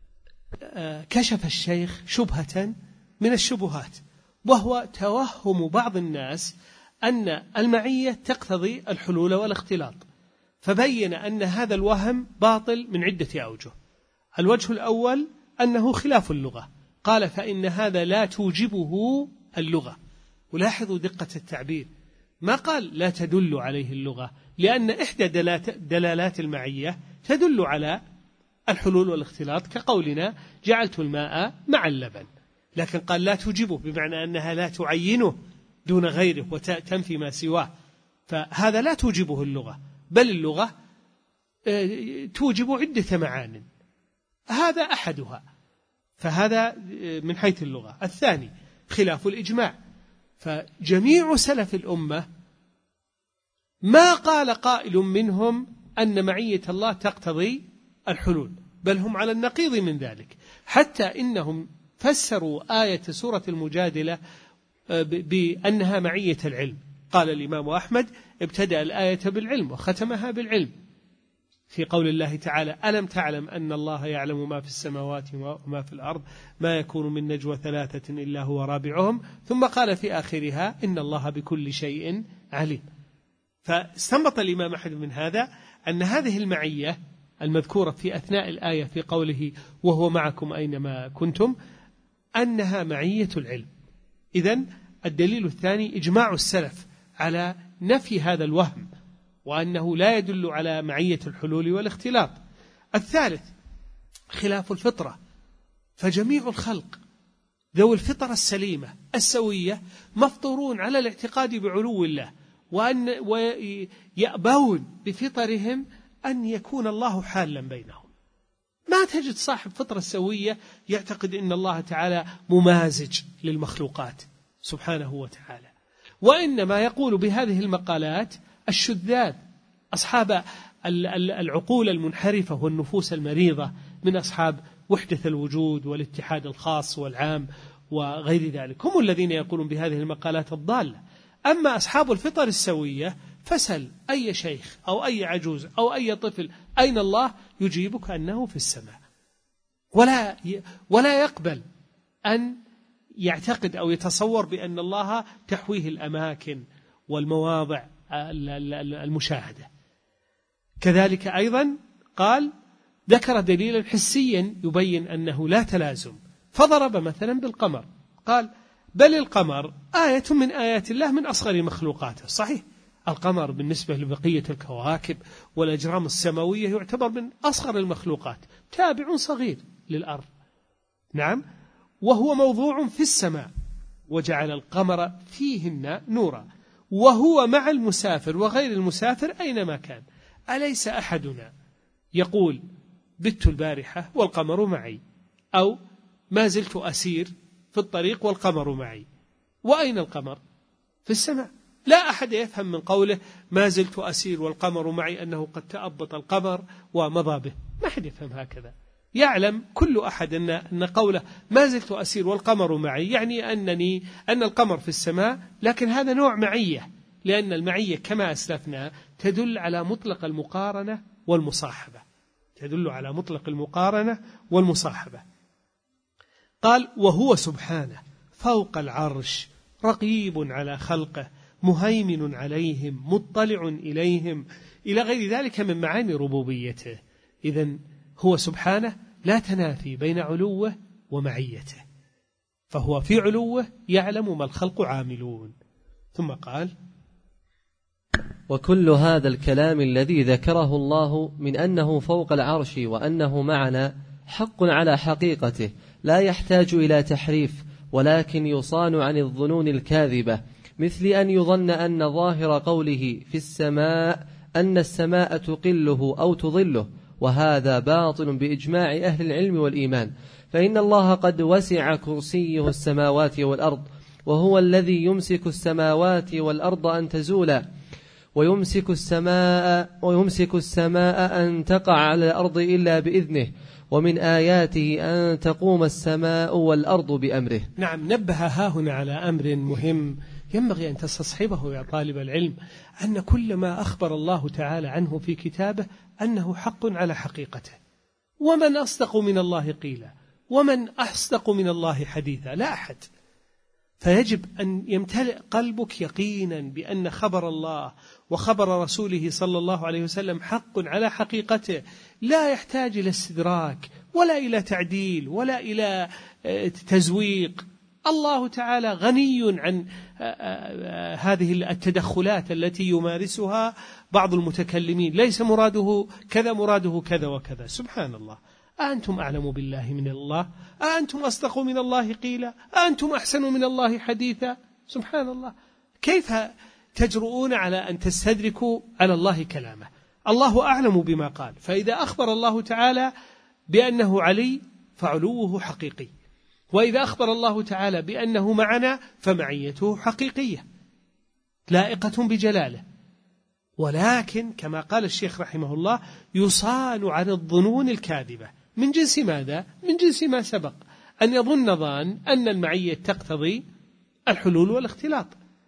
آآ كشف الشيخ شبهة من الشبهات، وهو توهم بعض الناس أن المعية تقتضي الحلول والاختلاط، فبين أن هذا الوهم باطل من عدة أوجه. الوجه الأول أنه خلاف اللغة، قال: فإن هذا لا توجبه اللغة. ولاحظوا دقة التعبير، ما قال لا تدل عليه اللغة، لأن إحدى دلالات المعية تدل على الحلول والاختلاط، كقولنا جعلت الماء مع اللبن، لكن قال لا توجبه، بمعنى أنها لا تعينه دون غيره وتنفي ما سواه، فهذا لا توجبه اللغة، بل اللغة توجب عدة معان، هذا أحدها، فهذا من حيث اللغة. الثاني خلاف الإجماع، فجميع سلف الأمة ما قال قائل منهم أن معية الله تقتضي الحلول، بل هم على النقيض من ذلك، حتى إنهم فسروا آية سورة المجادلة بأنها معية العلم. قال الإمام أحمد: ابتدأ الآية بالعلم وختمها بالعلم، في قول الله تعالى: ألم تعلم أن الله يعلم ما في السماوات وما في الأرض ما يكون من نجوى ثلاثة إلا هو رابعهم، ثم قال في آخرها: إن الله بكل شيء عليم. فاستنبط الإمام أحمد من هذا أن هذه المعية المذكورة في أثناء الآية في قوله وهو معكم أينما كنتم أنها معية العلم. إذن الدليل الثاني إجماع السلف على نفي هذا الوهم، وأنه لا يدل على معية الحلول والاختلاط. الثالث خلاف الفطرة، فجميع الخلق ذوي الفطرة السليمة السوية مفطورون على الاعتقاد بعلو الله، وأن ويأبون بفطرهم أن يكون الله حالا بينهم. ما تجد صاحب فطرة سوية يعتقد أن الله تعالى ممازج للمخلوقات سبحانه وتعالى، وإنما يقول بهذه المقالات الشذاذ أصحاب العقول المنحرفة والنفوس المريضة من أصحاب وحدة الوجود والاتحاد الخاص والعام وغير ذلك، هم الذين يقولون بهذه المقالات الضالة. أما أصحاب الفطر السوية فسل أي شيخ أو أي عجوز أو أي طفل أين الله يجيبك أنه في السماء، ولا ولا يقبل أن يعتقد أو يتصور بأن الله تحويه الأماكن والمواضع المشاهدة. كذلك أيضا قال ذكر دليلا حسيا يبين أنه لا تلازم، فضرب مثلا بالقمر، قال بل القمر آية من آيات الله من أصغر مخلوقاته. صحيح، القمر بالنسبة لبقية الكواكب والأجرام السماوية يعتبر من أصغر المخلوقات، تابع صغير للأرض، نعم، وهو موضوع في السماء وجعل القمر فيهن نورا وهو مع المسافر وغير المسافر أينما كان. أليس أحدنا يقول بت البارحة والقمر معي، أو ما زلت أسير في الطريق والقمر معي؟ وأين القمر؟ في السماء. لا أحد يفهم من قوله ما زلت أسير والقمر معي أنه قد تأبط القمر ومضى به، ما أحد يفهم هكذا. يعلم كل أحد أن أن قوله ما زلت أسير والقمر معي يعني أنني أن القمر في السماء، لكن هذا نوع معية، لأن المعية كما أسلفنا تدل على مطلق المقارنة والمصاحبة، تدل على مطلق المقارنة والمصاحبة. قال وهو سبحانه فوق العرش رقيب على خلقه مهيمن عليهم مطلع إليهم، إلى غير ذلك من معاني ربوبيته. إذن هو سبحانه لا تنافي بين علوه ومعيته، فهو في علوه يعلم ما الخلق عاملون. ثم قال
وكل هذا الكلام الذي ذكره الله من أنه فوق العرش وأنه معنا حق على حقيقته، لا يحتاج إلى تحريف، ولكن يصان عن الظنون الكاذبة، مثل أن يظن أن ظاهر قوله في السماء أن السماء تقله أو تظله، وهذا باطل بإجماع أهل العلم والإيمان، فإن الله قد وسع كرسيه السماوات والأرض، وهو الذي يمسك السماوات والأرض أن تزولا، ويمسك السماء ويمسك السماء أن تقع على الأرض إلا بإذنه، ومن آياته أن تقوم السماء والأرض بأمره.
نعم، نبه هاهنا على أمر مهم ينبغي أن تستصحبه يا طالب العلم، أن كل ما أخبر الله تعالى عنه في كتابه أنه حق على حقيقته، ومن أصدق من الله قيلا ومن أصدق من الله حديثا، لا أحد. فيجب أن يمتلئ قلبك يقينا بأن خبر الله وخبر رسوله صلى الله عليه وسلم حق على حقيقته، لا يحتاج إلى استدراك ولا إلى تعديل ولا إلى تزويق. الله تعالى غني عن هذه التدخلات التي يمارسها بعض المتكلمين، ليس مراده كذا مراده كذا وكذا. سبحان الله، أأنتم أعلم بالله من الله؟ أأنتم أصدق من الله قيلا؟ أأنتم أحسن من الله حديثا؟ سبحان الله، كيف تجرؤون على أن تستدركوا على الله كلامه؟ الله أعلم بما قال، فإذا أخبر الله تعالى بأنه علي فعلوه حقيقي، وإذا أخبر الله تعالى بأنه معنا فمعيته حقيقية لائقة بجلاله. ولكن كما قال الشيخ رحمه الله يصان عن الظنون الكاذبة، من جنس ماذا؟ من جنس ما سبق، أن يظن ظان أن المعية تقتضي الحلول والاختلاط،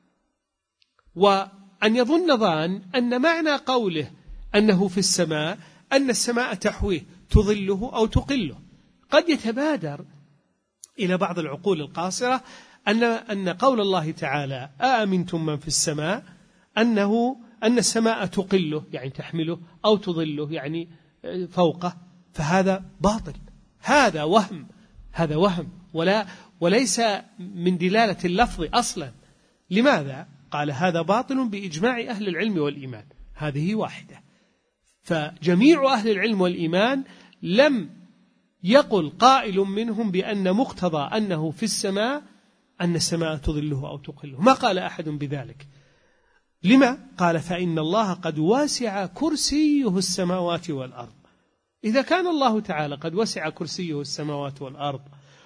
وأن يظن ظان أن معنى قوله أنه في السماء أن السماء تحويه تظله أو تقله. قد يتبادر إلى بعض العقول القاصرة أن أن قول الله تعالى أأمنتم من في السماء أنه أن السماء تقله يعني تحمله أو تظله يعني فوقه، فهذا باطل، هذا وهم، هذا وهم ولا وليس من دلالة اللفظ أصلا. لماذا؟ قال هذا باطل بإجماع أهل العلم والإيمان، هذه واحدة. فجميع أهل العلم والإيمان لم يقل قائل منهم بأن مقتضى أنه في السماء أن السماء تظله أو تقله، ما قال أحد بذلك. لما؟ قال فإن الله قد واسع كرسيه السماوات والأرض. إذا كان الله تعالى قد وسع كرسيه السماوات والأرض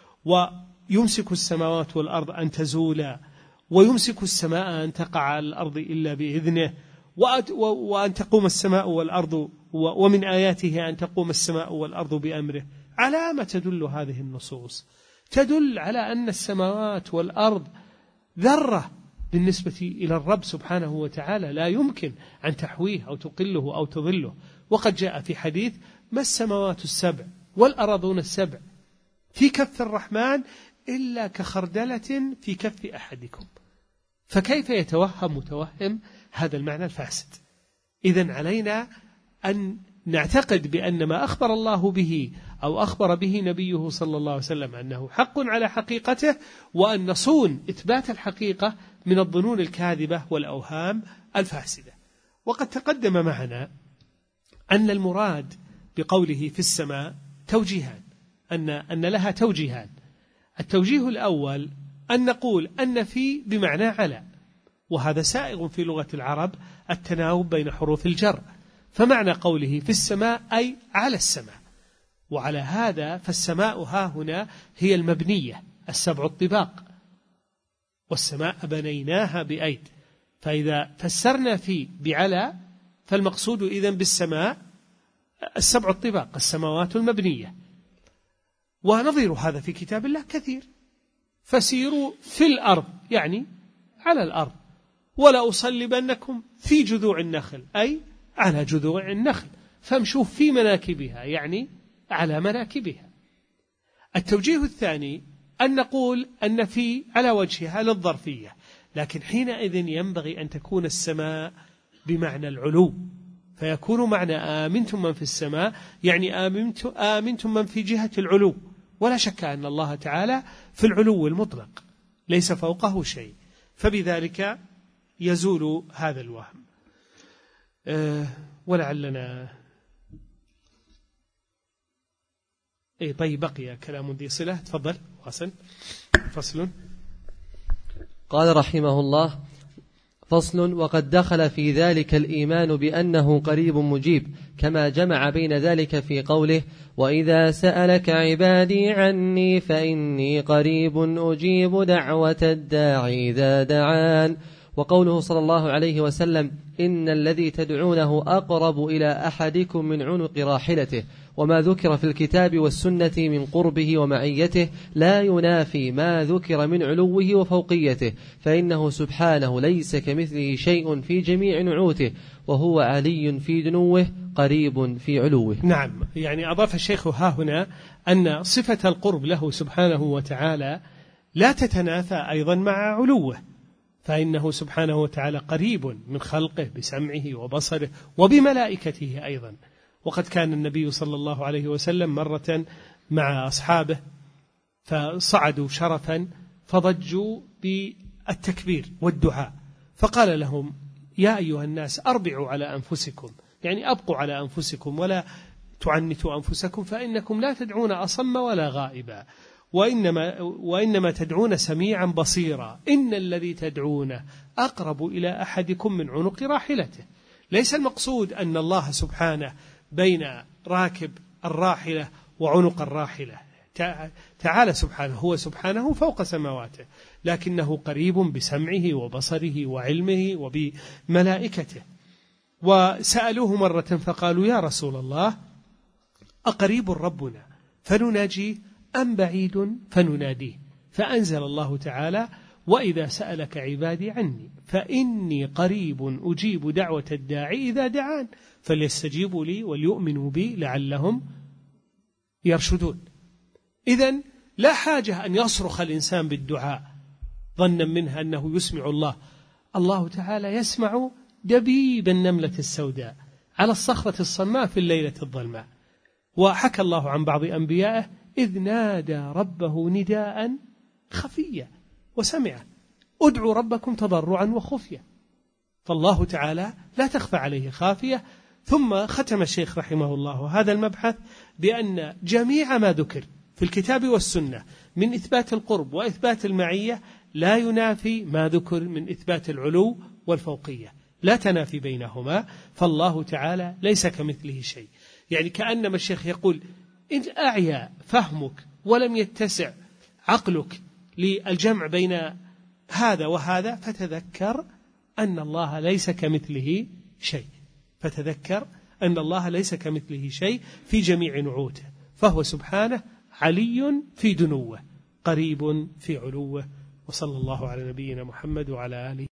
ويمسك السماوات والأرض أن تزولا، ويمسك السماء أن تقع على الأرض إلا بإذنه، وأن تقوم السماء والأرض، ومن آياته أن تقوم السماء والأرض بأمره، على ما تدل هذه النصوص؟ تدل على أن السماوات والأرض ذرة بالنسبة إلى الرب سبحانه وتعالى، لا يمكن أن تحويه أو تقله أو تظله. وقد جاء في حديث ما السماوات السبع والأرضون السبع في كف الرحمن إلا كخردلة في كف أحدكم. فكيف يتوهم متوهم هذا المعنى الفاسد؟ إذن علينا أن نعتقد بأن ما أخبر الله به أو أخبر به نبيه صلى الله عليه وسلم أنه حق على حقيقته، وأن نصون إثبات الحقيقة من الظنون الكاذبة والأوهام الفاسدة. وقد تقدم معنا أن المراد بقوله في السماء توجيهان، أن أن لها توجيهان. التوجيه الأول أن نقول أن في بمعنى على، وهذا سائغ في لغة العرب التناوب بين حروف الجر، فمعنى قوله في السماء أي على السماء. وعلى هذا فالسماء ها هنا هي المبنية السبع الطباق، والسماء بنيناها بأيد. فإذا فسرنا في بعلى فالمقصود إذن بالسماء السبع الطباق، السماوات المبنية. ونظير هذا في كتاب الله كثير، فسيروا في الأرض يعني على الأرض، ولا أصلبنكم في جذوع النخل أي على جذوع النخل، فامشوا في مناكبها يعني على مناكبها. التوجيه الثاني أن نقول أن في على وجهها للظرفية، لكن حينئذ ينبغي أن تكون السماء بمعنى العلو، فيكون معنى آمنتم من في السماء يعني آمنتم من في جهة العلو. ولا شك أن الله تعالى في العلو المطلق ليس فوقه شيء، فبذلك يزول هذا الوهم. أه ولعلنا أي طيب بقي كلام ذي صلة. تفضل حسن. فصل.
قال رحمه الله: فصل. وقد دخل في ذلك الإيمان بأنه قريب مجيب، كما جمع بين ذلك في قوله: وإذا سألك عبادي عني فإني قريب أجيب دعوة الداعي إذا دعان. وقوله صلى الله عليه وسلم: إن الذي تدعونه أقرب إلى أحدكم من عنق راحلته. وما ذكر في الكتاب والسنة من قربه ومعيته لا ينافي ما ذكر من علوه وفوقيته، فإنه سبحانه ليس كمثله شيء في جميع نعوته، وهو علي في دنوه قريب في علوه.
نعم، يعني أضاف الشيخ ها هنا أن صفة القرب له سبحانه وتعالى لا تتنافى أيضا مع علوه، فإنه سبحانه وتعالى قريب من خلقه بسمعه وبصره وبملائكته أيضا. وقد كان النبي صلى الله عليه وسلم مرة مع أصحابه فصعدوا شرفا فضجوا بالتكبير والدعاء، فقال لهم: يا أيها الناس أربعوا على أنفسكم، يعني أبقوا على أنفسكم ولا تعنتوا أنفسكم، فإنكم لا تدعون أصم ولا غائبا، وإنما, وإنما تدعون سميعا بصيرا. إن الذي تدعونه أقرب إلى أحدكم من عنق راحلته. ليس المقصود أن الله سبحانه بين راكب الراحلة وعنق الراحلة، تعالى سبحانه، هو سبحانه فوق سماواته، لكنه قريب بسمعه وبصره وعلمه وبملائكته. وسألوه مرة فقالوا: يا رسول الله، أقريب ربنا فنناجيه أم بعيد فنناديه؟ فأنزل الله تعالى: وإذا سألك عبادي عني فإني قريب أجيب دعوة الداعي إذا دعان فليستجيبوا لي وليؤمنوا بي لعلهم يرشدون. إذن لا حاجة أن يصرخ الإنسان بالدعاء ظنا منها أنه يسمع الله. الله تعالى يسمع دبيب النملة السوداء على الصخرة الصماء في الليلة الظلماء. وحكى الله عن بعض أنبيائه: إذ نادى ربه نداء خفيا وسمعه، ادعوا ربكم تضرعا وخفيا. فالله تعالى لا تخفى عليه خافية، ثم ختم الشيخ رحمه الله هذا المبحث بأن جميع ما ذكر في الكتاب والسنة من إثبات القرب وإثبات المعية لا ينافي ما ذكر من إثبات العلو والفوقية، لا تنافي بينهما، فالله تعالى ليس كمثله شيء. يعني كأنما الشيخ يقول إن أعيا فهمك ولم يتسع عقلك للجمع بين هذا وهذا فتذكر أن الله ليس كمثله شيء، فتذكر أن الله ليس كمثله شيء في جميع نعوته، فهو سبحانه علي في دنوه قريب في علوه. وصلى الله على نبينا محمد وعلى آله